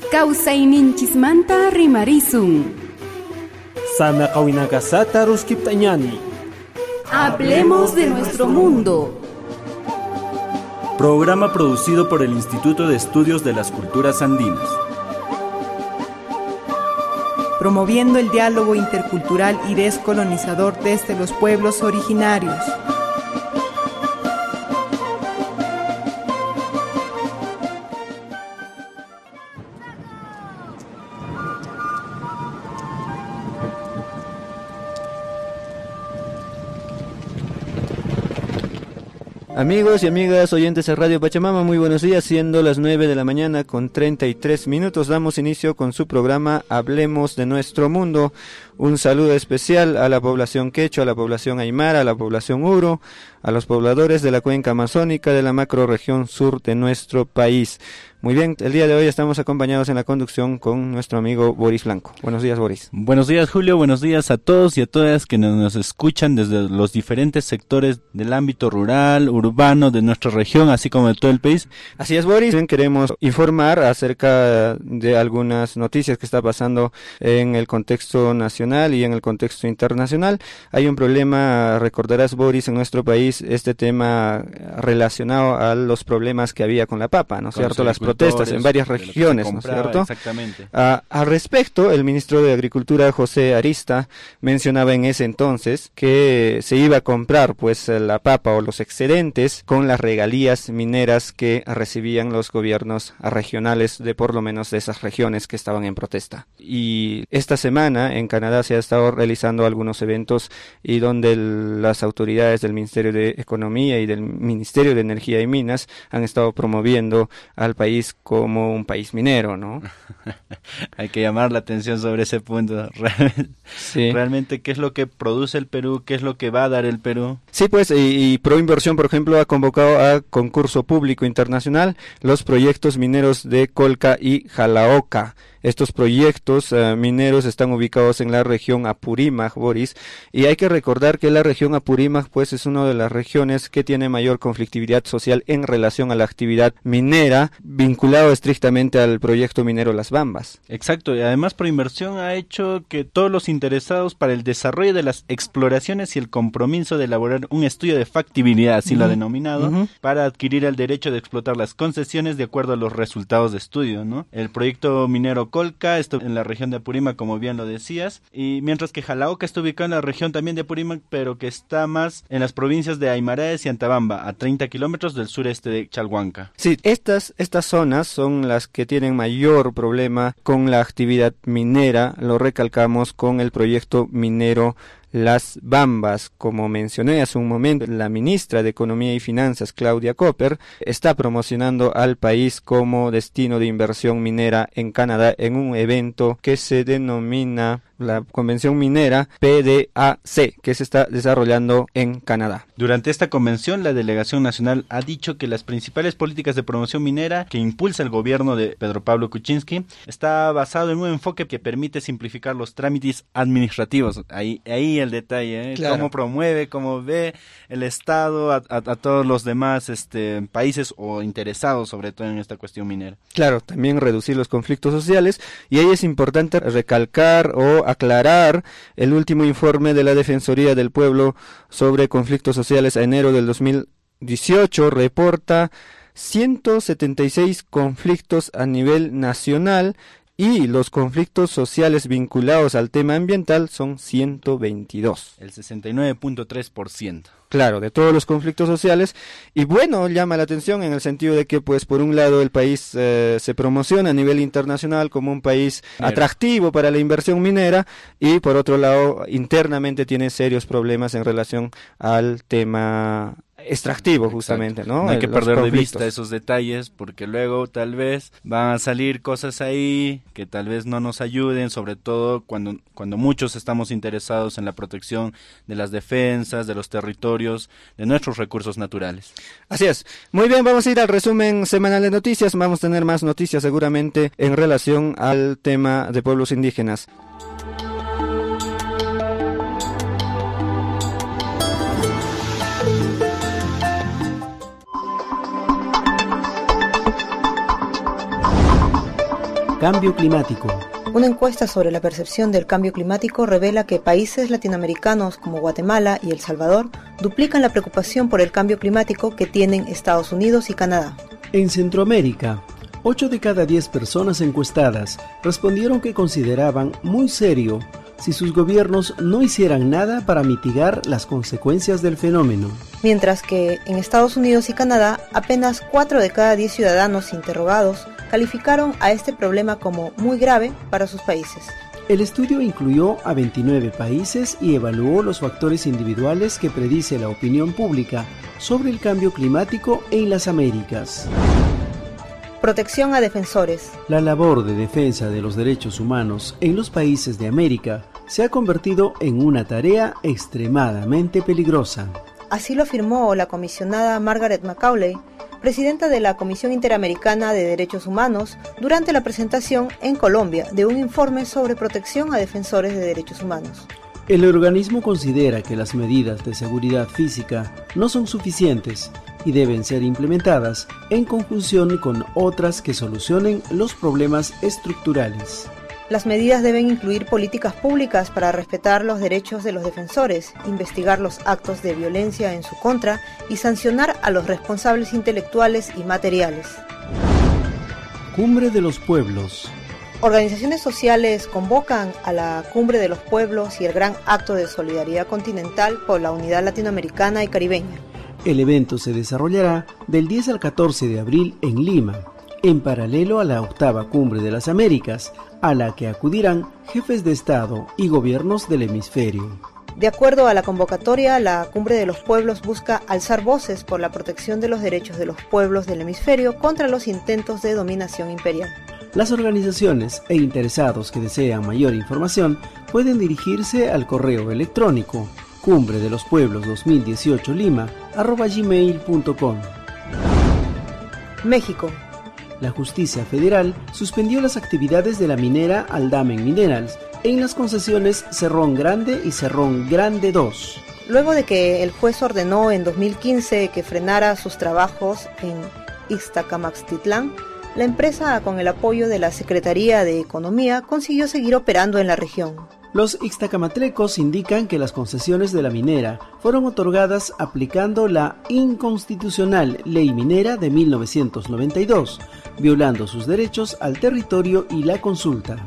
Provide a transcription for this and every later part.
Kawsayninchismanta rimarisun. Sana kawinakasata ruskiptañani. Hablemos de nuestro mundo. Programa producido por el Instituto de Estudios de las Culturas Andinas. Promoviendo el diálogo intercultural y descolonizador desde los pueblos originarios. Amigos y amigas oyentes de Radio Pachamama, muy buenos días, siendo las 9 de la mañana con 33 minutos, damos inicio con su programa Hablemos de Nuestro Mundo. Un saludo especial a la población quechua, a la población aymara, a la población uro, a los pobladores de la cuenca amazónica de la macrorregión sur de nuestro país. Muy bien, el día de hoy estamos acompañados en la conducción con nuestro amigo Boris Blanco. Buenos días, Boris. Buenos días, Julio. Buenos días a todos y a todas que nos escuchan desde los diferentes sectores del ámbito rural, urbano de nuestra región, así como de todo el país. Así es, Boris. Queremos informar acerca de algunas noticias que está pasando en el contexto nacional y en el contexto internacional. Hay un problema, recordarás, Boris, en nuestro país, este tema relacionado a los problemas que había con la papa, ¿no es cierto? Las protestas en varias regiones, ¿no es cierto? Exactamente. Al respecto, el ministro de Agricultura, José Arista, mencionaba en ese entonces que se iba a comprar pues la papa o los excedentes con las regalías mineras que recibían los gobiernos regionales de por lo menos de esas regiones que estaban en protesta. Y esta semana en Canadá se ha estado realizando algunos eventos y donde las autoridades del Ministerio de Economía y del Ministerio de Energía y Minas han estado promoviendo al país como un país minero, ¿no? Hay que llamar la atención sobre ese punto. Sí. Realmente, ¿qué es lo que produce el Perú? ¿Qué es lo que va a dar el Perú? Sí, pues, y Proinversión, por ejemplo, ha convocado a concurso público internacional los proyectos mineros de Colca y Jalaoca. Estos proyectos mineros están ubicados en la región Apurímac, Boris, y hay que recordar que la región Apurímac pues es una de las regiones que tiene mayor conflictividad social en relación a la actividad minera, vinculado estrictamente al proyecto minero Las Bambas. Exacto, y además Proinversión ha hecho que todos los interesados para el desarrollo de las exploraciones y el compromiso de elaborar un estudio de factibilidad, así lo ha denominado, para adquirir el derecho de explotar las concesiones de acuerdo a los resultados de estudio, ¿no? El proyecto minero Colca está en la región de Apurímac, como bien lo decías, y mientras que Jalaoca está ubicado en la región también de Apurímac, pero que está más en las provincias de Aymaraes y Antabamba, a 30 kilómetros del sureste de Chalhuanca. Sí, estas zonas son las que tienen mayor problema con la actividad minera, lo recalcamos con el proyecto minero Las Bambas. Como mencioné hace un momento, la ministra de Economía y Finanzas, Claudia Copper, está promocionando al país como destino de inversión minera en Canadá en un evento que se denomina la Convención Minera PDAC, que se está desarrollando en Canadá. Durante esta convención, la Delegación Nacional ha dicho que las principales políticas de promoción minera que impulsa el gobierno de Pedro Pablo Kuczynski está basado en un enfoque que permite simplificar los trámites administrativos. Ahí el detalle, Claro. Cómo promueve, cómo ve el Estado a todos los demás países o interesados sobre todo en esta cuestión minera. Claro, también reducir los conflictos sociales, y ahí es importante recalcar o aclarar el último informe de la Defensoría del Pueblo sobre conflictos sociales a enero del 2018, reporta 176 conflictos a nivel nacional y los conflictos sociales vinculados al tema ambiental son 122. El 69.3%. Claro, de todos los conflictos sociales. Y bueno, llama la atención en el sentido de que, pues, por un lado el país se promociona a nivel internacional como un país atractivo para la inversión minera, y por otro lado, internamente tiene serios problemas en relación al tema extractivo, justamente, ¿no? No hay que perder de conflictos. vista esos detalles, porque luego tal vez van a salir cosas ahí que tal vez no nos ayuden, sobre todo cuando muchos estamos interesados en la protección de las defensas, de los territorios, de nuestros recursos naturales. Así es. Muy bien, vamos a ir al resumen semanal de noticias. Vamos a tener más noticias seguramente en relación al tema de pueblos indígenas. cambio climático. Una encuesta sobre la percepción del cambio climático revela que países latinoamericanos como Guatemala y El Salvador duplican la preocupación por el cambio climático que tienen Estados Unidos y Canadá. En Centroamérica, 8 de cada 10 personas encuestadas respondieron que consideraban muy serio si sus gobiernos no hicieran nada para mitigar las consecuencias del fenómeno. Mientras que en Estados Unidos y Canadá, apenas 4 de cada 10 ciudadanos interrogados calificaron a este problema como muy grave para sus países. El estudio incluyó a 29 países y evaluó los factores individuales que predice la opinión pública sobre el cambio climático en las Américas. Protección a defensores. La labor de defensa de los derechos humanos en los países de América se ha convertido en una tarea extremadamente peligrosa. Así lo afirmó la comisionada Margaret Macaulay, presidenta de la Comisión Interamericana de Derechos Humanos, durante la presentación en Colombia de un informe sobre protección a defensores de derechos humanos. El organismo considera que las medidas de seguridad física no son suficientes y deben ser implementadas en conjunción con otras que solucionen los problemas estructurales. Las medidas deben incluir políticas públicas para respetar los derechos de los defensores, investigar los actos de violencia en su contra y sancionar a los responsables intelectuales y materiales. Cumbre de los Pueblos. Organizaciones sociales convocan a la Cumbre de los Pueblos y el Gran Acto de Solidaridad Continental por la Unidad Latinoamericana y Caribeña. El evento se desarrollará del 10 al 14 de abril en Lima, en paralelo a la 8ª Cumbre de las Américas, a la que acudirán jefes de Estado y gobiernos del hemisferio. De acuerdo a la convocatoria, la Cumbre de los Pueblos busca alzar voces por la protección de los derechos de los pueblos del hemisferio contra los intentos de dominación imperial. Las organizaciones e interesados que desean mayor información pueden dirigirse al correo electrónico cumbredelospuneblos2018lima@gmail.com. México. La Justicia Federal suspendió las actividades de la minera Aldamen Minerals en las concesiones Cerrón Grande y Cerrón Grande 2. Luego de que el juez ordenó en 2015 que frenara sus trabajos en Ixtacamaxtitlán, la empresa, con el apoyo de la Secretaría de Economía, consiguió seguir operando en la región. Los ixtacamatlecos indican que las concesiones de la minera fueron otorgadas aplicando la inconstitucional Ley Minera de 1992, violando sus derechos al territorio y la consulta.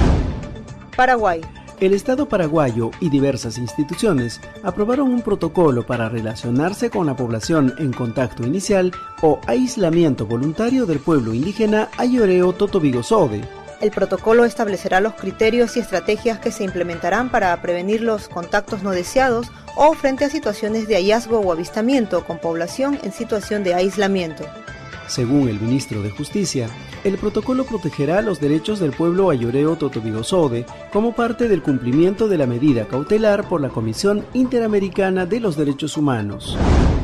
Paraguay. El Estado paraguayo y diversas instituciones aprobaron un protocolo para relacionarse con la población en contacto inicial o aislamiento voluntario del pueblo indígena Ayoreo Totobigosode. El protocolo establecerá los criterios y estrategias que se implementarán para prevenir los contactos no deseados o frente a situaciones de hallazgo o avistamiento con población en situación de aislamiento. Según el ministro de Justicia, el protocolo protegerá los derechos del pueblo Ayoreo Totobigosode como parte del cumplimiento de la medida cautelar por la Comisión Interamericana de los Derechos Humanos.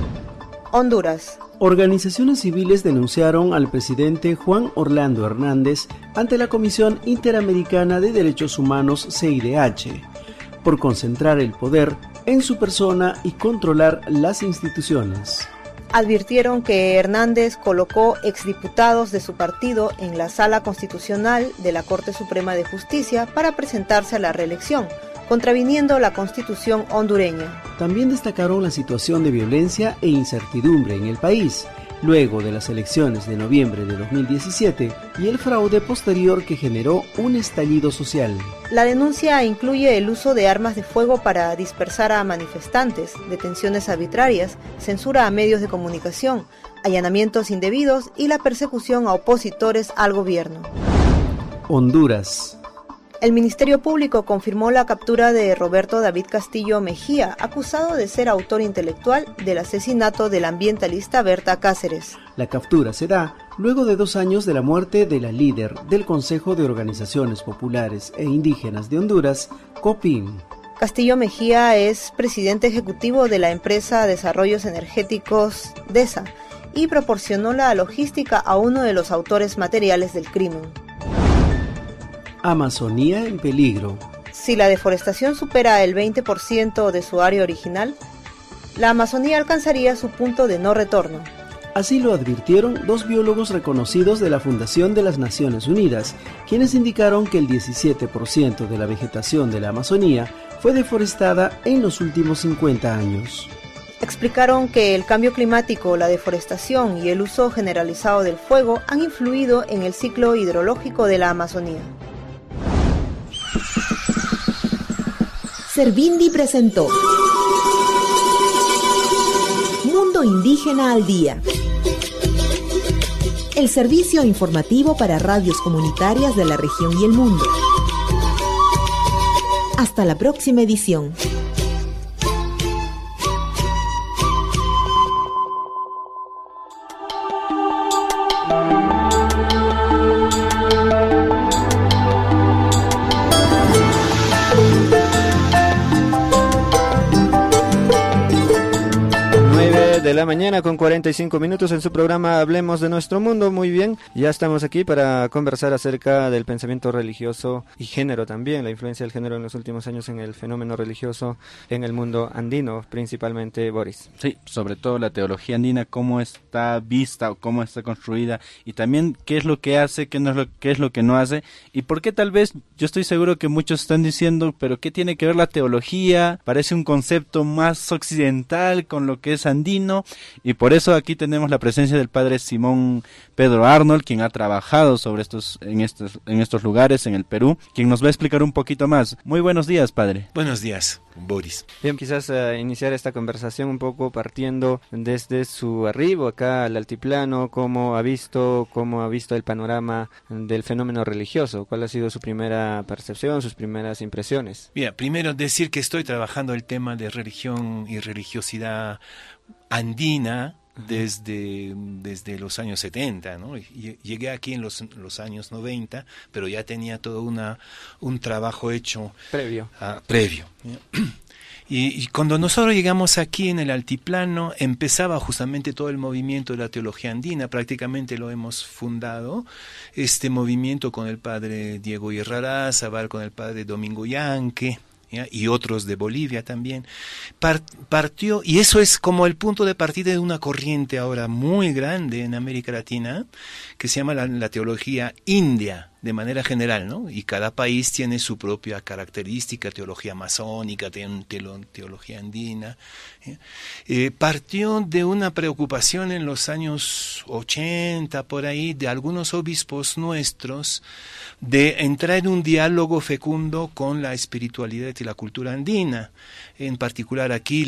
Honduras. Organizaciones civiles denunciaron al presidente Juan Orlando Hernández ante la Comisión Interamericana de Derechos Humanos CIDH por concentrar el poder en su persona y controlar las instituciones. Advirtieron que Hernández colocó exdiputados de su partido en la Sala Constitucional de la Corte Suprema de Justicia para presentarse a la reelección, contraviniendo la Constitución hondureña. También destacaron la situación de violencia e incertidumbre en el país, luego de las elecciones de noviembre de 2017 y el fraude posterior que generó un estallido social. La denuncia incluye el uso de armas de fuego para dispersar a manifestantes, detenciones arbitrarias, censura a medios de comunicación, allanamientos indebidos y la persecución a opositores al gobierno. Honduras. El Ministerio Público confirmó la captura de Roberto David Castillo Mejía, acusado de ser autor intelectual del asesinato de la ambientalista Berta Cáceres. La captura se da luego de 2 años de la muerte de la líder del Consejo de Organizaciones Populares e Indígenas de Honduras, COPIN. Castillo Mejía es presidente ejecutivo de la empresa Desarrollos Energéticos DESA y proporcionó la logística a uno de los autores materiales del crimen. Amazonía en peligro. Si la deforestación supera el 20% de su área original, la Amazonía alcanzaría su punto de no retorno. Así lo advirtieron dos biólogos reconocidos de la Fundación de las Naciones Unidas, quienes indicaron que el 17% de la vegetación de la Amazonía fue deforestada en los últimos 50 años. Explicaron que el cambio climático, la deforestación y el uso generalizado del fuego han influido en el ciclo hidrológico de la Amazonía. Servindi presentó Mundo Indígena al Día, el servicio informativo para radios comunitarias de la región y el mundo. Hasta la próxima edición. De la mañana con 45 minutos en su programa Hablemos de Nuestro Mundo. Muy bien, ya estamos aquí para conversar acerca del pensamiento religioso y género también, la influencia del género en los últimos años en el fenómeno religioso en el mundo andino, principalmente, Boris. Sí, sobre todo la teología andina, cómo está vista o cómo está construida, y también qué es lo que hace, qué es lo que no hace, y por qué tal vez, yo estoy seguro que muchos están diciendo, pero ¿qué tiene que ver la teología? Parece un concepto más occidental con lo que es andino. Y por eso aquí tenemos la presencia del padre Simón Pedro Arnold, quien ha trabajado sobre en estos lugares en el Perú, quien nos va a explicar un poquito más. Muy buenos días, padre. Buenos días, Boris. Bien, quizás iniciar esta conversación un poco partiendo desde su arribo acá al altiplano, cómo ha visto el panorama del fenómeno religioso, cuál ha sido su primera percepción, sus primeras impresiones. Bien, primero decir que estoy trabajando el tema de religión y religiosidad andina desde los años 70, ¿no? Llegué aquí en los años 90, pero ya tenía todo un trabajo hecho previo. Y cuando nosotros llegamos aquí en el altiplano, empezaba justamente todo el movimiento de la teología andina, prácticamente lo hemos fundado, este movimiento con el padre Diego Irrarázaval, con el padre Domingo Yanque, ¿ya? Y otros de Bolivia también, partió, y eso es como el punto de partida de una corriente ahora muy grande en América Latina, que se llama la teología india, de manera general, ¿no? Y cada país tiene su propia característica, teología masónica, teología andina. Partió de una preocupación en los años 80, por ahí, de algunos obispos nuestros, de entrar en un diálogo fecundo con la espiritualidad y la cultura andina. En particular aquí,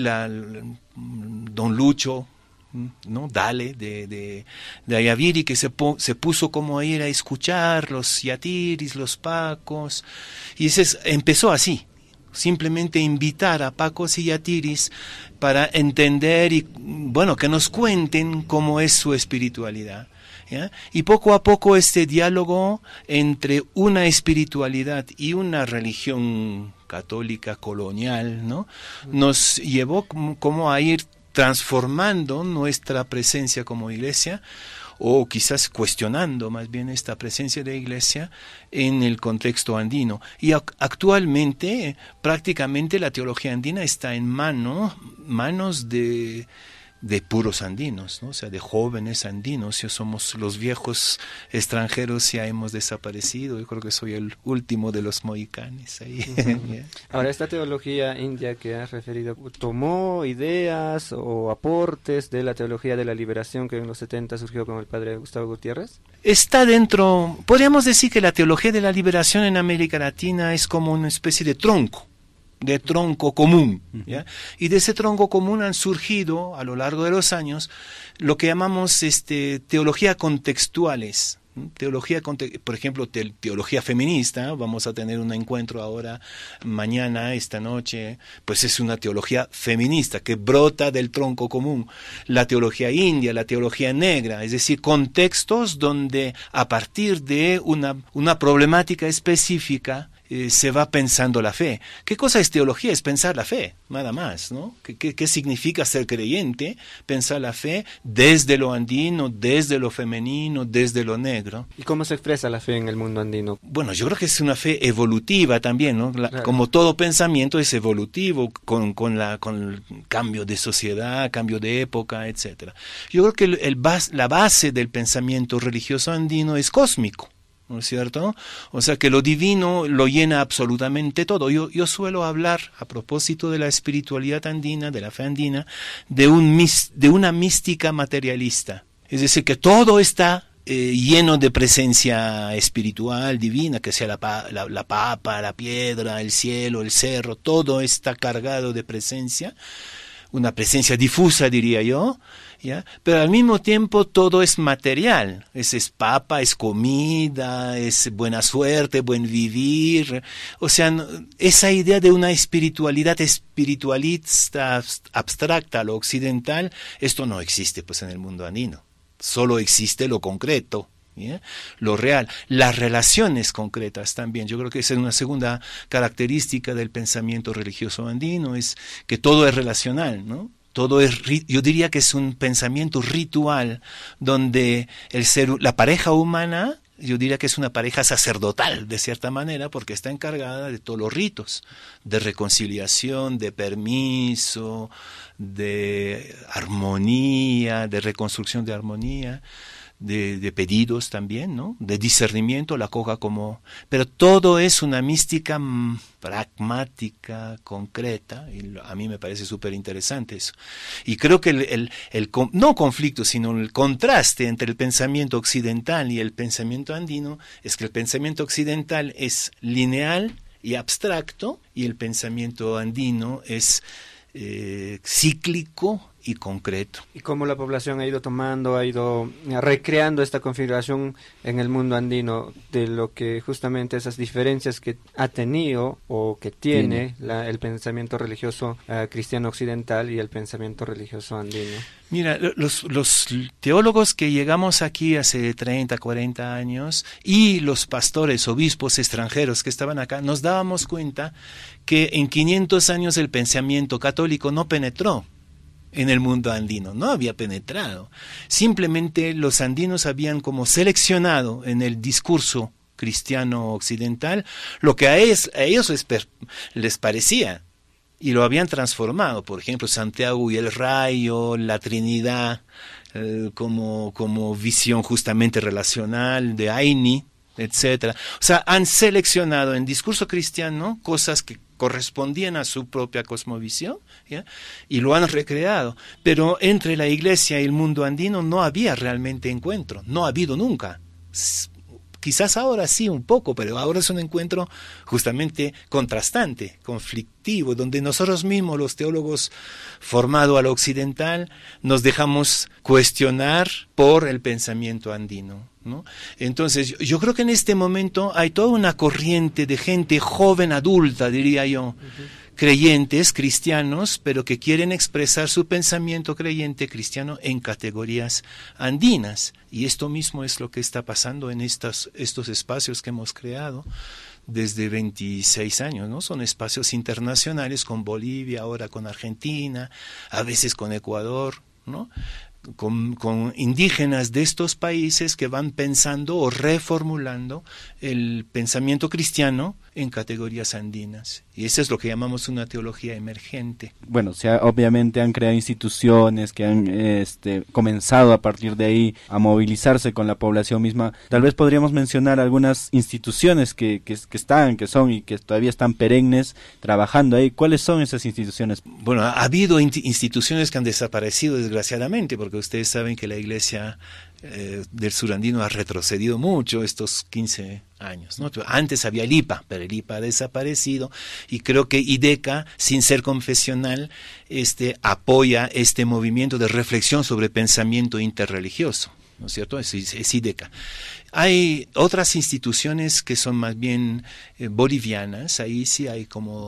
don Lucho, ¿no? Dale de Ayaviri, que se puso como a ir a escuchar los yatiris, los pacos, y empezó así, simplemente invitar a pacos y yatiris para entender y, bueno, que nos cuenten cómo es su espiritualidad, ¿ya? Y poco a poco este diálogo entre una espiritualidad y una religión católica colonial, ¿no? Nos llevó como a ir transformando nuestra presencia como iglesia, o quizás cuestionando más bien esta presencia de iglesia en el contexto andino. Y actualmente prácticamente la teología andina está en manos de puros andinos, ¿no? O sea, de jóvenes andinos. Ya somos los viejos extranjeros, ya hemos desaparecido. Yo creo que soy el último de los mohicanes ahí. Ahora, esta teología india que has referido, ¿tomó ideas o aportes de la teología de la liberación que en los 70 surgió con el padre Gustavo Gutiérrez? Está dentro, podríamos decir que la teología de la liberación en América Latina es como una especie de tronco común, ¿ya? Y de ese tronco común han surgido a lo largo de los años lo que llamamos teología contextuales, por ejemplo, teología feminista. Vamos a tener un encuentro ahora, mañana, esta noche, pues es una teología feminista que brota del tronco común. La teología india, la teología negra, es decir, contextos donde a partir de una problemática específica se va pensando la fe. ¿Qué cosa es teología? Es pensar la fe, nada más, ¿no? ¿Qué significa ser creyente? Pensar la fe desde lo andino, desde lo femenino, desde lo negro. ¿Y cómo se expresa la fe en el mundo andino? Bueno, yo creo que es una fe evolutiva también, ¿no? Claro. Como todo pensamiento es evolutivo con el cambio de sociedad, cambio de época, etcétera. Yo creo que la base del pensamiento religioso andino es cósmico, ¿no es cierto? O sea que lo divino lo llena absolutamente todo. Yo suelo hablar, a propósito de la espiritualidad andina, de la fe andina, de una mística materialista. Es decir, que todo está lleno de presencia espiritual, divina, que sea la papa, la piedra, el cielo, el cerro, todo está cargado de presencia, una presencia difusa, diría yo, ¿ya? Pero al mismo tiempo todo es material, es papa, es comida, es buena suerte, buen vivir, o sea, esa idea de una espiritualidad espiritualista abstracta, lo occidental, esto no existe pues en el mundo andino. Solo existe lo concreto, ¿yeah? Lo real, las relaciones concretas también. Yo creo que esa es una segunda característica del pensamiento religioso andino, es que todo es relacional, ¿no? Todo yo diría que es un pensamiento ritual donde la pareja humana, yo diría que es una pareja sacerdotal de cierta manera porque está encargada de todos los ritos de reconciliación, de permiso, de armonía, de reconstrucción de armonía, de pedidos también, ¿no? De discernimiento, la coja como... Pero todo es una mística pragmática, concreta, y a mí me parece súper interesante eso. Y creo que no conflicto, sino el contraste entre el pensamiento occidental y el pensamiento andino es que el pensamiento occidental es lineal y abstracto, y el pensamiento andino es cíclico y concreto. Y cómo la población ha ido recreando esta configuración en el mundo andino, de lo que justamente esas diferencias que ha tenido o que tiene el pensamiento religioso cristiano occidental y el pensamiento religioso andino. Mira, los teólogos que llegamos aquí hace 30, 40 años y los pastores, obispos extranjeros que estaban acá, nos dábamos cuenta que en 500 años el pensamiento católico no penetró en el mundo andino, no había penetrado. Simplemente los andinos habían como seleccionado en el discurso cristiano occidental lo que a ellos les parecía y lo habían transformado. Por ejemplo, Santiago y el Rayo, la Trinidad, como visión justamente relacional de Aini, etcétera. O sea, han seleccionado en discurso cristiano cosas que correspondían a su propia cosmovisión, ¿ya? Y lo han recreado. Pero entre la iglesia y el mundo andino no había realmente encuentro, no ha habido nunca. Quizás ahora sí un poco, pero ahora es un encuentro justamente contrastante, conflictivo, donde nosotros mismos, los teólogos formados a lo occidental, nos dejamos cuestionar por el pensamiento andino, ¿no? Entonces, yo creo que en este momento hay toda una corriente de gente joven, adulta, diría yo, creyentes, cristianos, pero que quieren expresar su pensamiento creyente cristiano en categorías andinas. Y esto mismo es lo que está pasando en estos espacios que hemos creado desde 26 años, ¿no? Son espacios internacionales con Bolivia, ahora con Argentina, a veces con Ecuador, ¿no? Con indígenas de estos países que van pensando o reformulando el pensamiento cristiano en categorías andinas. Y eso es lo que llamamos una teología emergente. Bueno, obviamente han creado instituciones que han comenzado a partir de ahí a movilizarse con la población misma. Tal vez podríamos mencionar algunas instituciones que son y que todavía están perennes trabajando ahí. ¿Cuáles son esas instituciones? Bueno, ha habido instituciones que han desaparecido desgraciadamente, porque ustedes saben que la iglesia del surandino ha retrocedido mucho estos 15 años, ¿no? Antes había el IPA, pero el IPA ha desaparecido, y creo que IDECA, sin ser confesional, apoya este movimiento de reflexión sobre pensamiento interreligioso, ¿no es cierto? Es IDECA. Hay otras instituciones que son más bien bolivianas, ahí sí hay como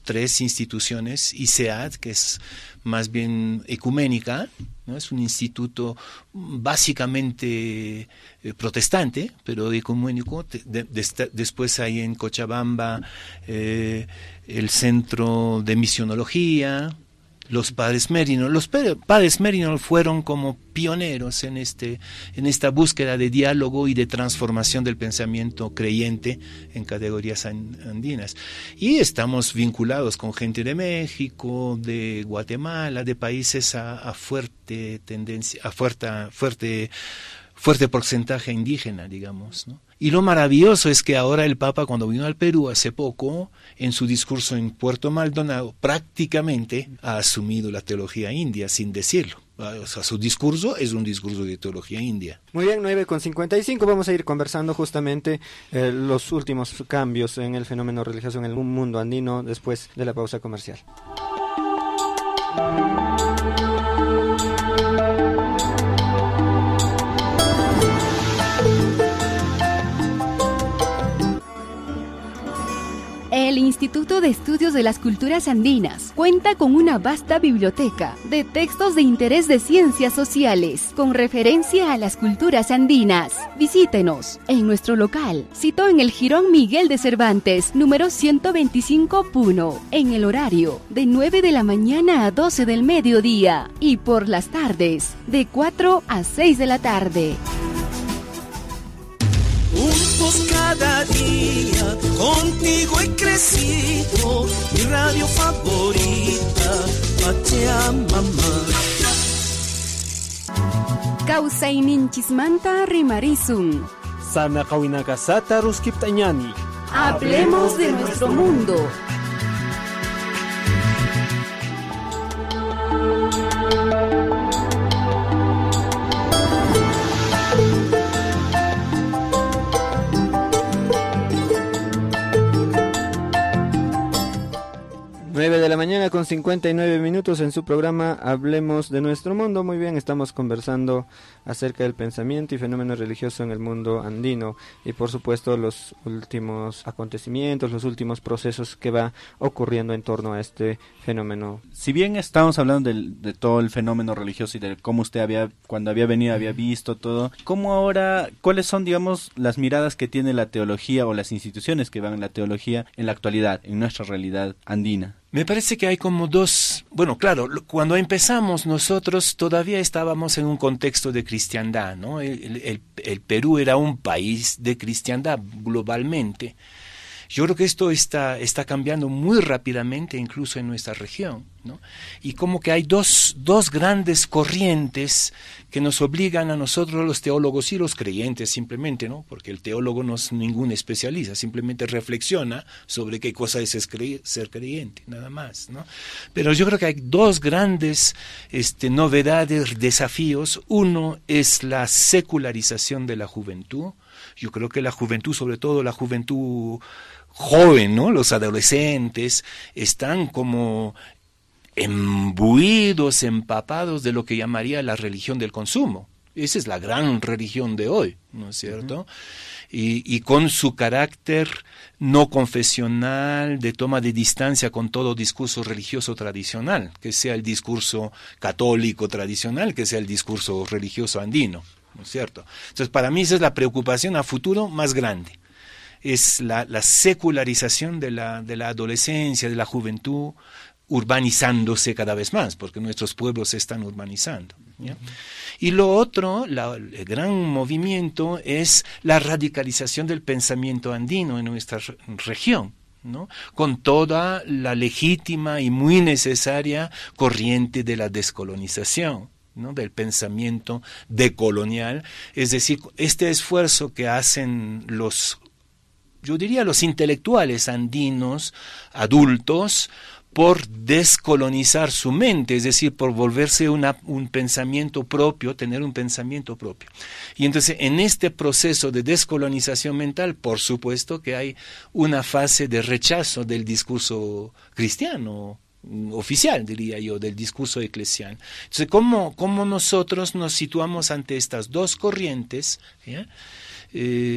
3 instituciones, ISEAD, que es más bien ecuménica, ¿no? Es un instituto básicamente protestante, pero ecuménico. Después hay en Cochabamba el Centro de Misionología, los Padres Merinol. Los Padres Merinol fueron como pioneros en esta búsqueda de diálogo y de transformación del pensamiento creyente en categorías andinas. Y estamos vinculados con gente de México, de Guatemala, de países a fuerte tendencia, a fuerte porcentaje indígena, digamos, ¿no? Y lo maravilloso es que ahora el Papa, cuando vino al Perú hace poco, en su discurso en Puerto Maldonado, prácticamente ha asumido la teología india, sin decirlo. O sea, su discurso es un discurso de teología india. Muy bien, 9:55, vamos a ir conversando justamente los últimos cambios en el fenómeno religioso en el mundo andino después de la pausa comercial. El Instituto de Estudios de las Culturas Andinas cuenta con una vasta biblioteca de textos de interés de ciencias sociales con referencia a las culturas andinas. Visítenos en nuestro local, citó en el Jirón Miguel de Cervantes, número 125 Puno, en el horario de 9 de la mañana a 12 del mediodía y por las tardes de 4 a 6 de la tarde. Juntos cada día, contigo he crecido, mi radio favorita, Pachamama. Causaininchismanta Rimarizum. Sana Kawinakasata Ruskiptañani. Hablemos de nuestro mundo. De la mañana con 59 minutos en su programa Hablemos de Nuestro Mundo. Muy bien, estamos conversando acerca del pensamiento y fenómeno religioso en el mundo andino y por supuesto los últimos acontecimientos, los últimos procesos que va ocurriendo en torno a este fenómeno. Si bien estamos hablando de todo el fenómeno religioso y de cómo usted cuando había venido había visto todo, ¿cómo ahora, cuáles son, digamos, las miradas que tiene la teología o las instituciones que van en la teología en la actualidad, en nuestra realidad andina? Me parece que hay como dos, bueno, claro, cuando empezamos nosotros todavía estábamos en un contexto de cristiandad, ¿no? El Perú era un país de cristiandad globalmente. Yo creo que esto está cambiando muy rápidamente, incluso en nuestra región, ¿no? Y como que hay dos grandes corrientes que nos obligan a nosotros, los teólogos y los creyentes simplemente, ¿no? Porque el teólogo no es ningún especialista, simplemente reflexiona sobre qué cosa es ser creyente, nada más, ¿no? Pero yo creo que hay dos grandes novedades, desafíos. Uno es la secularización de la juventud. Yo creo que la juventud, sobre todo la juventud joven, ¿no? Los adolescentes están como imbuidos, empapados de lo que llamaría la religión del consumo. Esa es la gran religión de hoy, ¿no es cierto? Uh-huh. Y con su carácter no confesional, de toma de distancia con todo discurso religioso tradicional, que sea el discurso católico tradicional, que sea el discurso religioso andino, ¿no es cierto? Entonces, para mí esa es la preocupación a futuro más grande. Es la secularización de la adolescencia, de la juventud, urbanizándose cada vez más, porque nuestros pueblos se están urbanizando, ¿ya? Uh-huh. Y lo otro, el gran movimiento, es la radicalización del pensamiento andino en nuestra región, ¿no? Con toda la legítima y muy necesaria corriente de la descolonización, ¿no? Del pensamiento decolonial, es decir, este esfuerzo que hacen los intelectuales andinos, adultos, por descolonizar su mente, es decir, por volverse un pensamiento propio, tener un pensamiento propio. Y entonces, en este proceso de descolonización mental, por supuesto que hay una fase de rechazo del discurso cristiano, oficial, diría yo, del discurso eclesial. Entonces, ¿cómo nosotros nos situamos ante estas dos corrientes?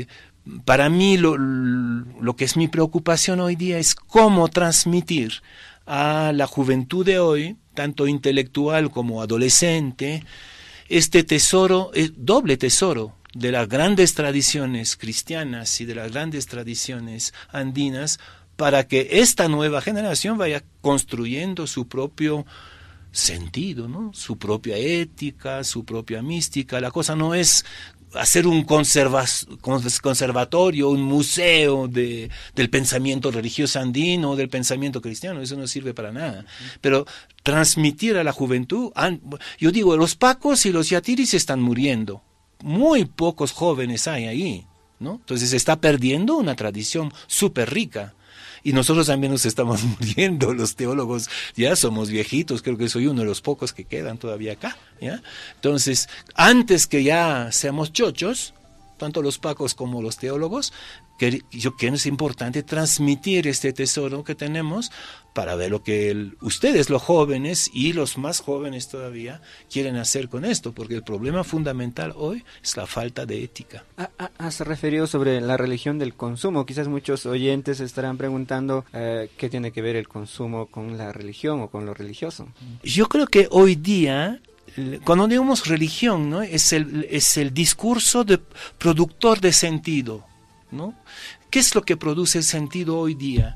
para mí lo que es mi preocupación hoy día es cómo transmitir a la juventud de hoy, tanto intelectual como adolescente, este tesoro, doble tesoro de las grandes tradiciones cristianas y de las grandes tradiciones andinas, para que esta nueva generación vaya construyendo su propio sentido, ¿no? Su propia ética, su propia mística. La cosa no es hacer un conservatorio, un museo del pensamiento religioso andino, del pensamiento cristiano, eso no sirve para nada. Pero transmitir a la juventud, yo digo, los pacos y los yatiris están muriendo, muy pocos jóvenes hay ahí, ¿no? Entonces se está perdiendo una tradición súper rica. Y nosotros también nos estamos muriendo, los teólogos ya somos viejitos, creo que soy uno de los pocos que quedan todavía acá, ¿ya? Entonces, antes que ya seamos chochos, tanto los pacos como los teólogos, yo creo que es importante transmitir este tesoro que tenemos para ver lo que ustedes, los jóvenes y los más jóvenes todavía, quieren hacer con esto, porque el problema fundamental hoy es la falta de ética. Has referido sobre la religión del consumo. Quizás muchos oyentes estarán preguntando qué tiene que ver el consumo con la religión o con lo religioso. Yo creo que hoy día, cuando digamos religión, ¿no? es el discurso de productor de sentido, ¿no? ¿Qué es lo que produce el sentido hoy día?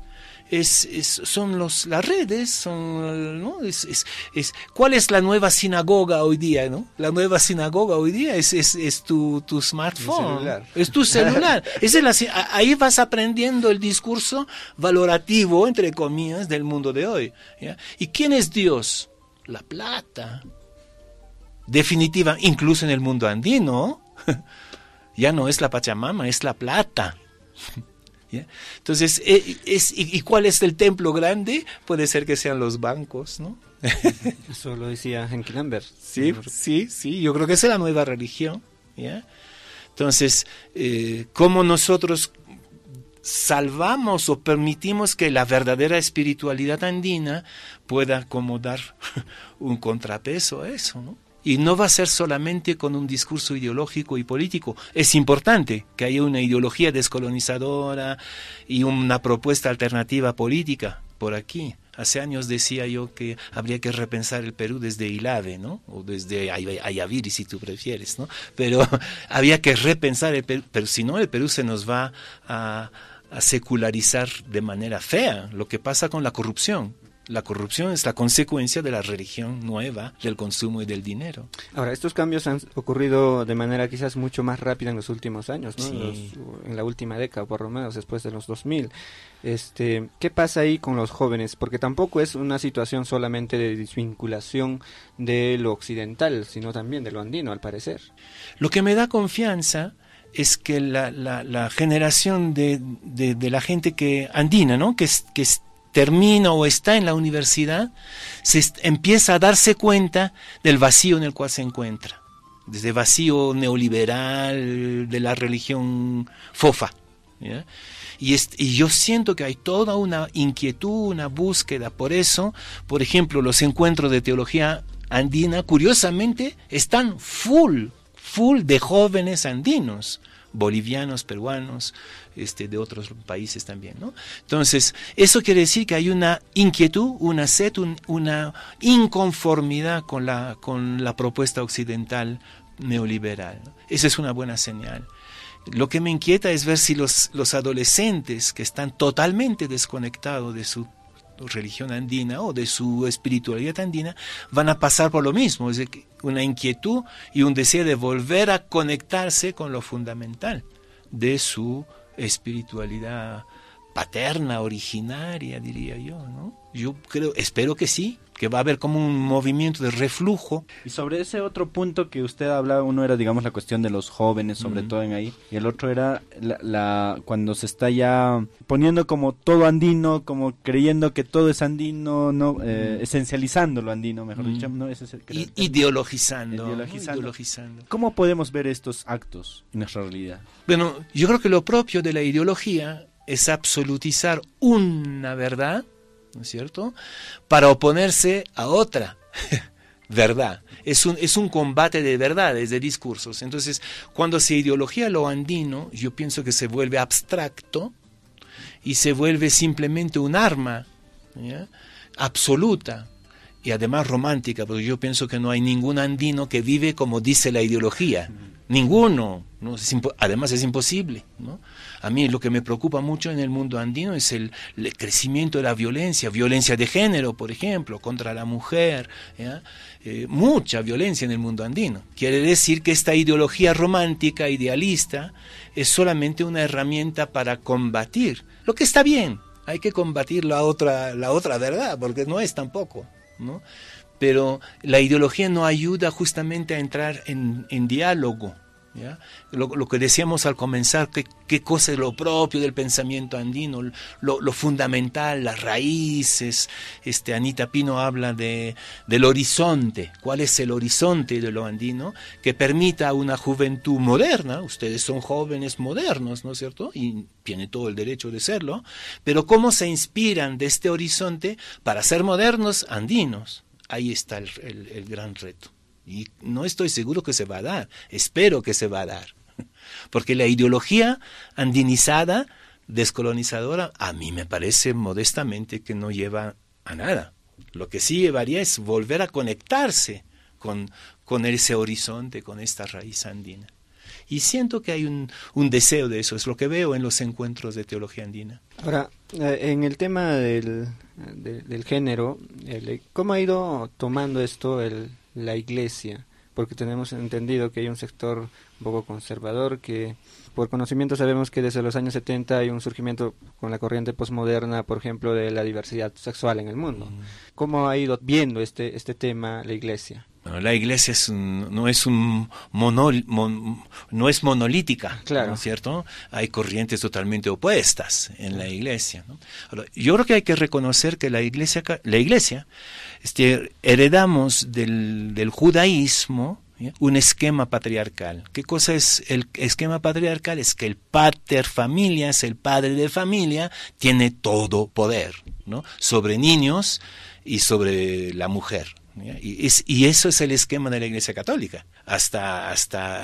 Son las redes, ¿no? ¿Cuál es la nueva sinagoga hoy día, ¿no? La nueva sinagoga hoy día es tu smartphone, es tu celular. Ahí vas aprendiendo el discurso valorativo, entre comillas, del mundo de hoy, ¿ya? ¿Y quién es Dios? La plata. Definitiva, incluso en el mundo andino, ya no es la Pachamama, es la plata. ¿Ya? Entonces, ¿y cuál es el templo grande? Puede ser que sean los bancos, ¿no? Eso lo decía Henry Lambert. Sí, yo creo que esa es la nueva religión, ¿ya? Entonces, ¿cómo nosotros salvamos o permitimos que la verdadera espiritualidad andina pueda como dar un contrapeso a eso, ¿no? Y no va a ser solamente con un discurso ideológico y político. Es importante que haya una ideología descolonizadora y una propuesta alternativa política por aquí. Hace años decía yo que habría que repensar el Perú desde Ilave, ¿no? O desde Ayaviri, si tú prefieres, ¿no? Pero había que repensar el Perú, pero si no, el Perú se nos va a secularizar de manera fea, lo que pasa con la corrupción. La corrupción es la consecuencia de la religión nueva, del consumo y del dinero. Ahora, estos cambios han ocurrido de manera quizás mucho más rápida en los últimos años, ¿no? Sí. En la última década, por lo menos después de los 2000. ¿Qué pasa ahí con los jóvenes? Porque tampoco es una situación solamente de desvinculación de lo occidental, sino también de lo andino, al parecer. Lo que me da confianza es que la generación de la gente andina, ¿no? que termina o está en la universidad, empieza a darse cuenta del vacío en el cual se encuentra, desde vacío neoliberal de la religión fofa, ¿ya? Y yo siento que hay toda una inquietud, una búsqueda. Por eso, por ejemplo, los encuentros de teología andina, curiosamente, están full de jóvenes andinos, bolivianos, peruanos, de otros países también, ¿no? Entonces, eso quiere decir que hay una inquietud, una sed, una inconformidad con la propuesta occidental neoliberal, ¿no? Esa es una buena señal. Lo que me inquieta es ver si los adolescentes que están totalmente desconectados de su religión andina o de su espiritualidad andina van a pasar por lo mismo, es decir, una inquietud y un deseo de volver a conectarse con lo fundamental de su espiritualidad paterna, originaria, diría yo, ¿no? Yo espero que sí, que va a haber como un movimiento de reflujo. Y sobre ese otro punto que usted hablaba, uno era, digamos, la cuestión de los jóvenes, sobre todo en ahí, y el otro era cuando se está ya poniendo como todo andino, como creyendo que todo es andino, no esencializando lo andino, mejor dicho, ¿no? Ese es Ideologizando. ¿Cómo podemos ver estos actos en nuestra realidad? Bueno, yo creo que lo propio de la ideología es absolutizar una verdad, ¿no es cierto?, para oponerse a otra. verdad. Es un combate de verdades, de discursos. Entonces, cuando se ideología lo andino, yo pienso que se vuelve abstracto y se vuelve simplemente un arma, ¿ya?, absoluta y además romántica, porque yo pienso que no hay ningún andino que vive como dice la ideología. Ninguno, ¿no? Además es imposible, ¿no? A mí lo que me preocupa mucho en el mundo andino es el crecimiento de la violencia de género, por ejemplo, contra la mujer, ¿ya? Mucha violencia en el mundo andino. Quiere decir que esta ideología romántica, idealista, es solamente una herramienta para combatir, lo que está bien, hay que combatir la otra verdad, porque no es tampoco, ¿no? Pero la ideología no ayuda justamente a entrar en diálogo, ¿ya? Lo que decíamos al comenzar, qué cosa es lo propio del pensamiento andino, lo fundamental, las raíces. Anita Pino habla del horizonte. ¿Cuál es el horizonte de lo andino? Que permita a una juventud moderna, ustedes son jóvenes modernos, ¿no es cierto? Y tiene todo el derecho de serlo, pero ¿cómo se inspiran de este horizonte para ser modernos andinos? Ahí está el gran reto. Y no estoy seguro que se va a dar, espero que se va a dar. Porque la ideología andinizada, descolonizadora, a mí me parece modestamente que no lleva a nada. Lo que sí llevaría es volver a conectarse con ese horizonte, con esta raíz andina. Y siento que hay un deseo de eso, es lo que veo en los encuentros de teología andina. Ahora, en el tema del género, ¿cómo ha ido tomando esto la Iglesia? Porque tenemos entendido que hay un sector un poco conservador que, por conocimiento, sabemos que desde los años 70 hay un surgimiento con la corriente posmoderna, por ejemplo, de la diversidad sexual en el mundo. ¿Cómo ha ido viendo este tema la Iglesia? Bueno, la Iglesia no es monolítica, claro, ¿no es cierto? Hay corrientes totalmente opuestas en la Iglesia, ¿no? Ahora, yo creo que hay que reconocer que la Iglesia heredamos del judaísmo, ¿ya?, un esquema patriarcal. ¿Qué cosa es el esquema patriarcal? Es que el pater familias, el padre de familia, tiene todo poder, ¿no?, sobre niños y sobre la mujer. Y eso es el esquema de la Iglesia Católica, hasta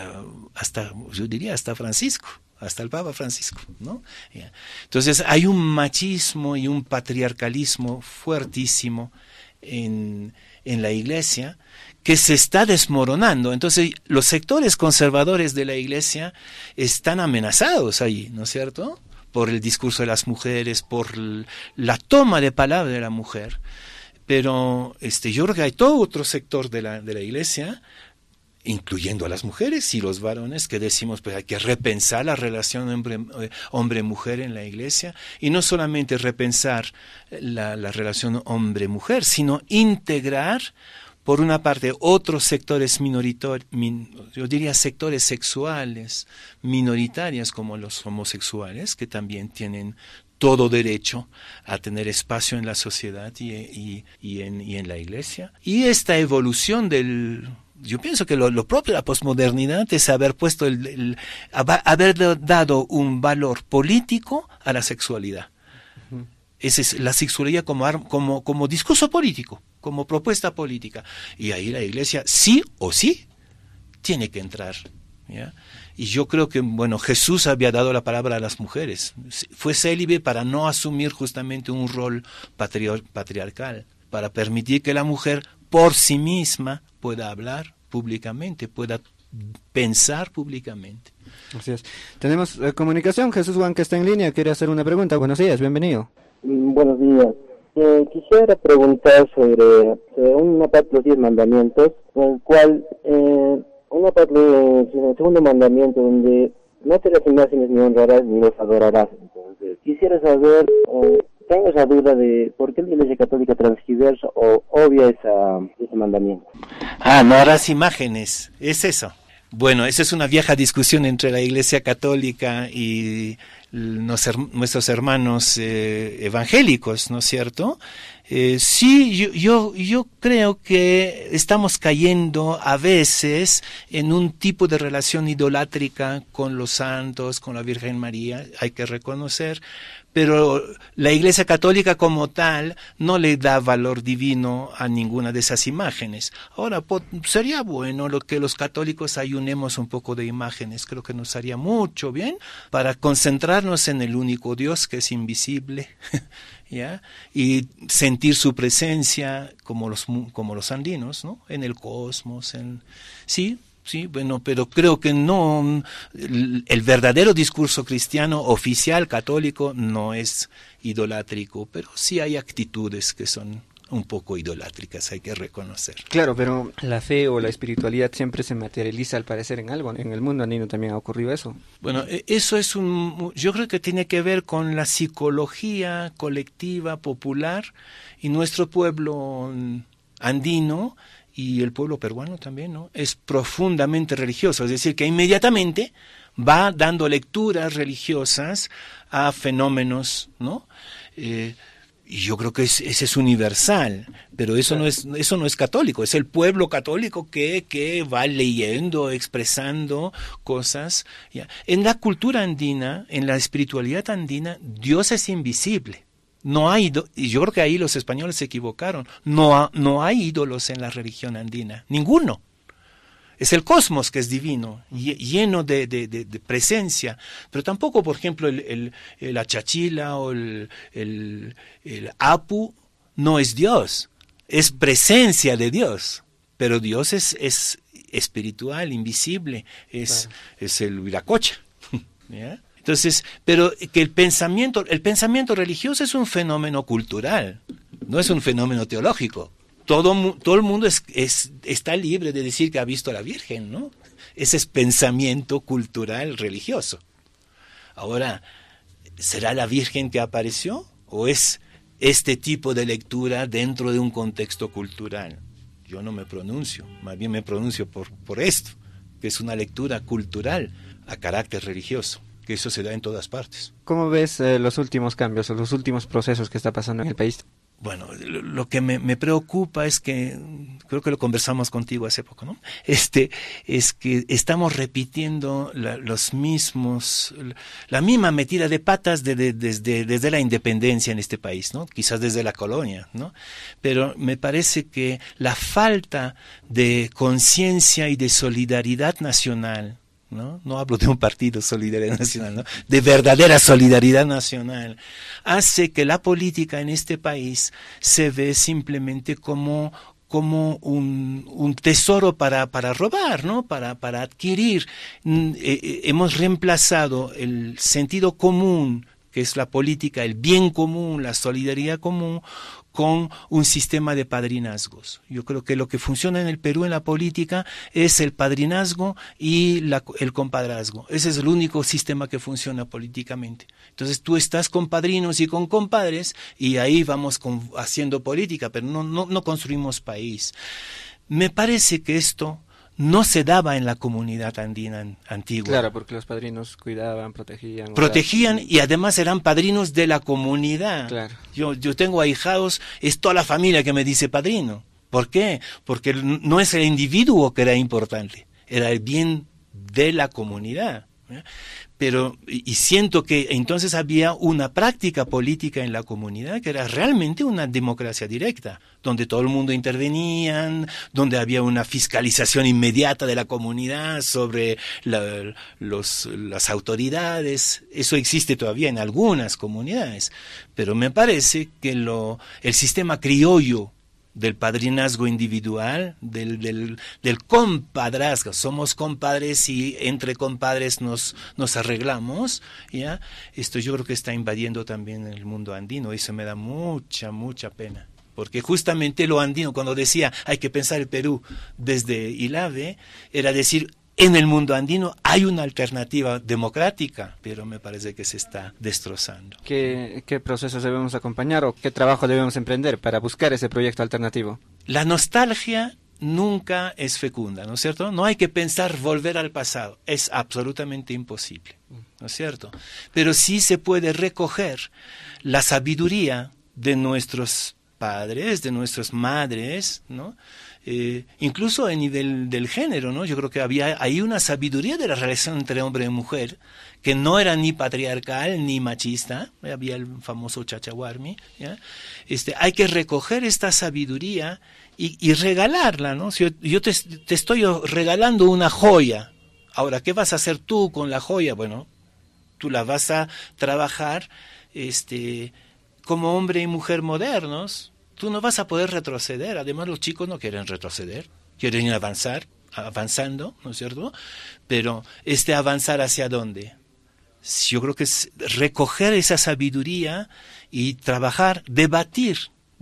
yo diría hasta Francisco, hasta el Papa Francisco, ¿no? Entonces hay un machismo y un patriarcalismo fuertísimo en la Iglesia que se está desmoronando. Entonces los sectores conservadores de la Iglesia están amenazados ahí, ¿no es cierto?, por el discurso de las mujeres, por la toma de palabra de la mujer. Pero yo creo que hay todo otro sector de la Iglesia, incluyendo a las mujeres y los varones, que decimos pues hay que repensar la relación hombre-mujer en la Iglesia, y no solamente repensar la relación hombre-mujer, sino integrar, por una parte, otros sectores yo diría sectores sexuales minoritarios, como los homosexuales, que también tienen todo derecho a tener espacio en la sociedad y en la Iglesia. Y esta evolución yo pienso que lo propio de la posmodernidad es haber puesto haber dado un valor político a la sexualidad. Esa es la sexualidad como discurso político, como propuesta política. Y ahí la Iglesia sí o sí tiene que entrar, ¿ya? Y yo creo que, Jesús había dado la palabra a las mujeres. Fue célibe para no asumir justamente un rol patriarcal, para permitir que la mujer por sí misma pueda hablar públicamente, pueda pensar públicamente. Así es. Tenemos comunicación. Jesús Juan, que está en línea, quiere hacer una pregunta. Buenos días, bienvenido. Buenos días. Quisiera preguntar sobre una parte de los 10 mandamientos, en el cual... una parte del segundo mandamiento, donde no te las imágenes ni honrarás ni los adorarás. Entonces, quisiera saber, tengo esa duda de por qué la Iglesia Católica transgiversa o obvia ese mandamiento. No harás imágenes, es eso. Bueno, esa es una vieja discusión entre la Iglesia Católica y nuestros hermanos evangélicos, ¿no es cierto? Sí, yo creo que estamos cayendo a veces en un tipo de relación idolátrica con los santos, con la Virgen María, hay que reconocer, pero la Iglesia Católica como tal no le da valor divino a ninguna de esas imágenes. Ahora, sería bueno que los católicos ayunemos un poco de imágenes, creo que nos haría mucho bien para concentrarnos en el único Dios que es invisible, ¿ya? Y sentir su presencia como los andinos, ¿no? En el cosmos, Sí, bueno, pero creo que no, el verdadero discurso cristiano oficial católico no es idolátrico, pero sí hay actitudes que son un poco idolátricas, hay que reconocer. Claro, pero la fe o la espiritualidad siempre se materializa al parecer en algo. En el mundo andino también ha ocurrido eso. Bueno, eso yo creo que tiene que ver con la psicología colectiva, popular, y nuestro pueblo andino y el pueblo peruano también, ¿no? Es profundamente religioso, es decir, que inmediatamente va dando lecturas religiosas a fenómenos, ¿no? Y yo creo que ese es universal, pero eso no es católico, es el pueblo católico que va leyendo, expresando cosas. ¿Ya? En la cultura andina, en la espiritualidad andina, Dios es invisible. No hay, y yo creo que ahí los españoles se equivocaron, no hay ídolos en la religión andina, ninguno. Es el cosmos que es divino, lleno de presencia, pero tampoco, por ejemplo, el achachila o el apu no es Dios, es presencia de Dios, pero Dios es espiritual, invisible, es el Viracocha, ¿ya? Entonces, pero que el pensamiento religioso es un fenómeno cultural, no es un fenómeno teológico. Todo el mundo está libre de decir que ha visto a la Virgen, ¿no? Ese es pensamiento cultural religioso. Ahora, ¿será la Virgen que apareció? ¿O es este tipo de lectura dentro de un contexto cultural? Yo no me pronuncio, más bien me pronuncio por esto, que es una lectura cultural a carácter religioso, que eso se da en todas partes. ¿Cómo ves los últimos cambios o los últimos procesos que está pasando en el país? Bueno, lo que me preocupa es que, creo que lo conversamos contigo hace poco, ¿no? Es que estamos repitiendo la misma metida de patas desde la independencia en este país, ¿no? Quizás desde la colonia, ¿no? Pero me parece que la falta de conciencia y de solidaridad nacional, no hablo de un partido Solidaridad Nacional, ¿no? De verdadera solidaridad nacional, hace que la política en este país se ve simplemente como un tesoro para robar, ¿no? Para adquirir. Hemos reemplazado el sentido común, que es la política, el bien común, la solidaridad común, con un sistema de padrinazgos. Yo creo que lo que funciona en el Perú en la política es el padrinazgo y el compadrazgo. Ese es el único sistema que funciona políticamente. Entonces tú estás con padrinos y con compadres y ahí vamos haciendo política, pero no construimos país. Me parece que esto no se daba en la comunidad andina antigua. Claro, porque los padrinos cuidaban, protegían. Protegían y además eran padrinos de la comunidad. Claro. Yo tengo ahijados, es toda la familia que me dice padrino. ¿Por qué? Porque no es el individuo que era importante, era el bien de la comunidad. Pero, y siento que entonces había una práctica política en la comunidad que era realmente una democracia directa, donde todo el mundo intervenía, donde había una fiscalización inmediata de la comunidad sobre las autoridades. Eso existe todavía en algunas comunidades, pero me parece que el sistema criollo del padrinazgo individual, del compadrazgo, somos compadres y entre compadres nos arreglamos, ¿ya? Esto yo creo que está invadiendo también el mundo andino y eso me da mucha pena. Porque justamente lo andino, cuando decía hay que pensar el Perú desde Ilave, era decir, en el mundo andino hay una alternativa democrática, pero me parece que se está destrozando. ¿Qué procesos debemos acompañar o qué trabajo debemos emprender para buscar ese proyecto alternativo? La nostalgia nunca es fecunda, ¿no es cierto? No hay que pensar volver al pasado, es absolutamente imposible, ¿no es cierto? Pero sí se puede recoger la sabiduría de nuestros padres, de nuestras madres, ¿no? incluso a nivel del género, ¿no? Yo creo que había ahí una sabiduría de la relación entre hombre y mujer que no era ni patriarcal ni machista. Había el famoso chachahuarmi, ¿ya? Hay que recoger esta sabiduría y regalarla, ¿no? Si yo te estoy regalando una joya, ahora, ¿qué vas a hacer tú con la joya? Bueno, tú la vas a trabajar como hombre y mujer modernos. Tú no vas a poder retroceder. Además, los chicos no quieren retroceder, quieren ir avanzando, ¿no es cierto? Pero avanzar ¿hacia dónde? Yo creo que es recoger esa sabiduría y trabajar, debatir,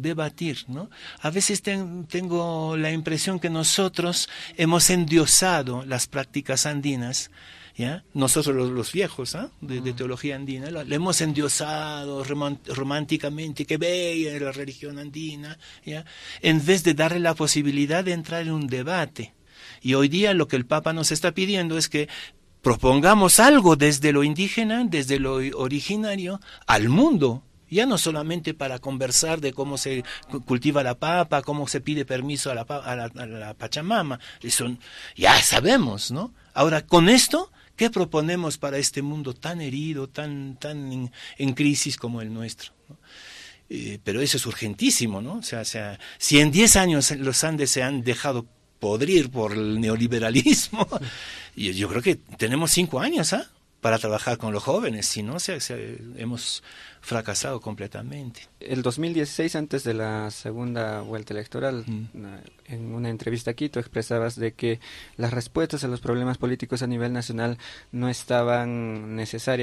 ¿no? A veces tengo la impresión que nosotros hemos endiosado las prácticas andinas, ¿ya? Nosotros los viejos, de teología andina, le hemos endiosado románticamente, que bella la religión andina, ¿ya? En vez de darle la posibilidad de entrar en un debate. Y hoy día lo que el Papa nos está pidiendo es que propongamos algo desde lo indígena, desde lo originario, al mundo. Ya no solamente para conversar de cómo se cultiva la papa, cómo se pide permiso a la Pachamama. Eso ya sabemos, ¿no? Ahora, con esto, ¿qué proponemos para este mundo tan herido, tan en crisis como el nuestro, ¿no? Pero eso es urgentísimo, ¿no? O sea, si en 10 años los Andes se han dejado podrir por el neoliberalismo, yo creo que tenemos 5 años, para trabajar con los jóvenes, si no, hemos fracasado completamente. El 2016, antes de la segunda vuelta electoral, en una entrevista aquí, tú expresabas de que las respuestas a los problemas políticos a nivel nacional no iban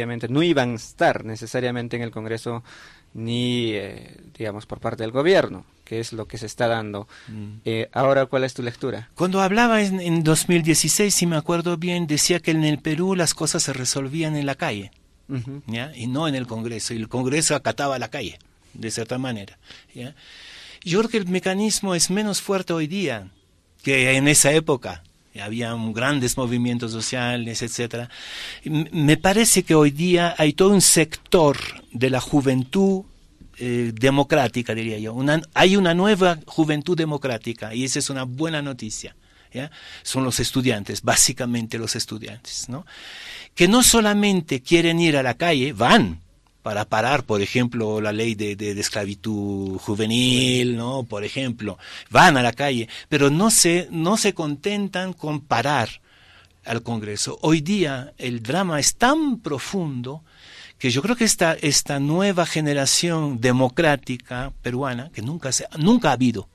a estar necesariamente en el Congreso ni, digamos, por parte del gobierno, que es lo que se está dando. Ahora, ¿cuál es tu lectura? Cuando hablaba en 2016, si me acuerdo bien, decía que en el Perú las cosas se resolvían en la calle, ¿ya? Y no en el Congreso, y el Congreso acataba la calle, de cierta manera, ¿ya? Yo creo que el mecanismo es menos fuerte hoy día que en esa época. Había grandes movimientos sociales, etcétera. Me parece que hoy día hay todo un sector de la juventud democrática, diría yo. Hay una nueva juventud democrática, y esa es una buena noticia, ¿ya? Son los estudiantes, básicamente los estudiantes, ¿no? Que no solamente quieren ir a la calle, van para parar, por ejemplo, la ley de esclavitud juvenil, ¿no? Por ejemplo, van a la calle, pero no se contentan con parar al Congreso. Hoy día el drama es tan profundo que yo creo que esta nueva generación democrática peruana, que nunca ha habido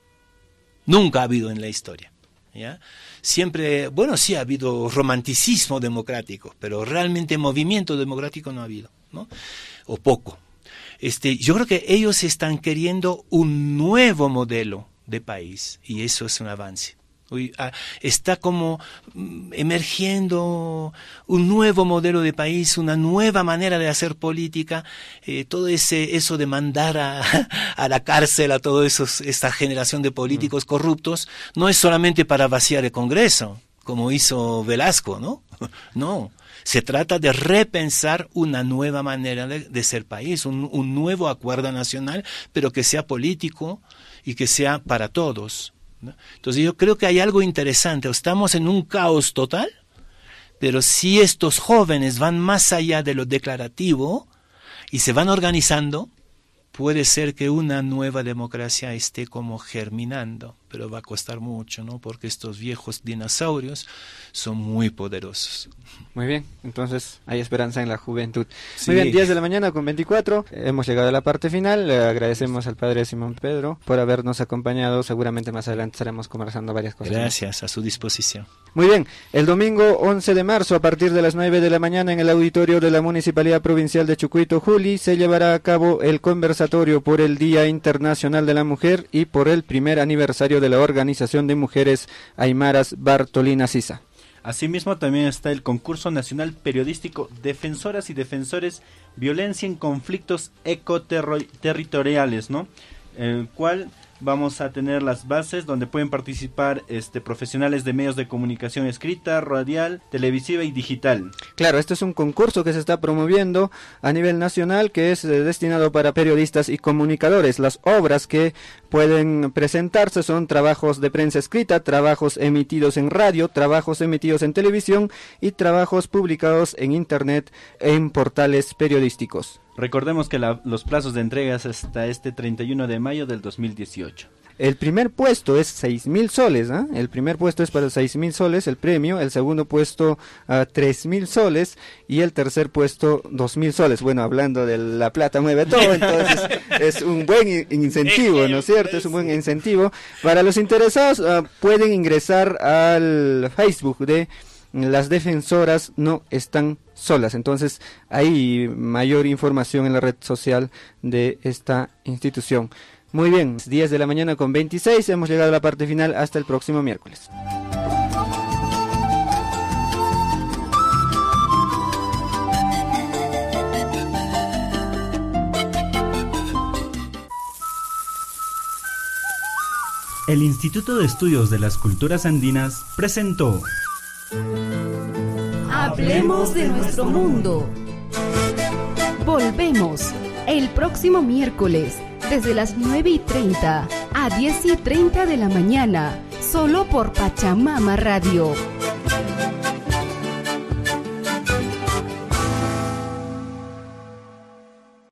en la historia, ¿ya? Siempre, bueno, sí ha habido romanticismo democrático, pero realmente movimiento democrático no ha habido, ¿no? O poco. Yo creo que ellos están queriendo un nuevo modelo de país, y eso es un avance. Hoy está como emergiendo un nuevo modelo de país, una nueva manera de hacer política, todo eso de mandar a la cárcel a toda esta generación de políticos corruptos, no es solamente para vaciar el Congreso, como hizo Velasco, ¿no? No. Se trata de repensar una nueva manera de ser país, un nuevo acuerdo nacional, pero que sea político y que sea para todos, ¿no? Entonces yo creo que hay algo interesante. Estamos en un caos total, pero si estos jóvenes van más allá de lo declarativo y se van organizando, puede ser que una nueva democracia esté como germinando, pero va a costar mucho, ¿no? Porque estos viejos dinosaurios son muy poderosos. Muy bien, entonces hay esperanza en la juventud. Sí. Muy bien, 10 de la mañana con 24, hemos llegado a la parte final. Le agradecemos al padre Simón Pedro por habernos acompañado. Seguramente más adelante estaremos conversando varias cosas. Gracias, a su disposición. Muy bien, el domingo 11 de marzo a partir de las 9 de la mañana en el auditorio de la Municipalidad Provincial de Chucuito, Juli, se llevará a cabo el conversatorio por el Día Internacional de la Mujer y por el primer aniversario de la Organización de Mujeres Aymaras Bartolina Sisa. Asimismo también está el concurso nacional periodístico Defensoras y Defensores Violencia en Conflictos Ecoterritoriales, ¿no? El cual vamos a tener las bases donde pueden participar profesionales de medios de comunicación escrita, radial, televisiva y digital. Claro, este es un concurso que se está promoviendo a nivel nacional, que es destinado para periodistas y comunicadores. Las obras que pueden presentarse son trabajos de prensa escrita, trabajos emitidos en radio, trabajos emitidos en televisión y trabajos publicados en internet en portales periodísticos. Recordemos que los plazos de entregas hasta este 31 de mayo del 2018. El primer puesto es 6,000 soles, ¿eh? El primer puesto es para 6,000 soles, el premio. El segundo puesto, 3,000 soles. Y el tercer puesto, 2,000 soles. Bueno, hablando de la plata mueve todo, entonces es un buen incentivo, ¿no es cierto? Es un buen incentivo. Para los interesados, pueden ingresar al Facebook de Las Defensoras No Están Solas. Entonces hay mayor información en la red social de esta institución. Muy bien, 10 de la mañana con 26, hemos llegado a la parte final, hasta el próximo miércoles. El Instituto de Estudios de las Culturas Andinas presentó Hablemos de nuestro mundo. Volvemos el próximo miércoles desde las 9:30 a 10:30 de la mañana, solo por Pachamama Radio.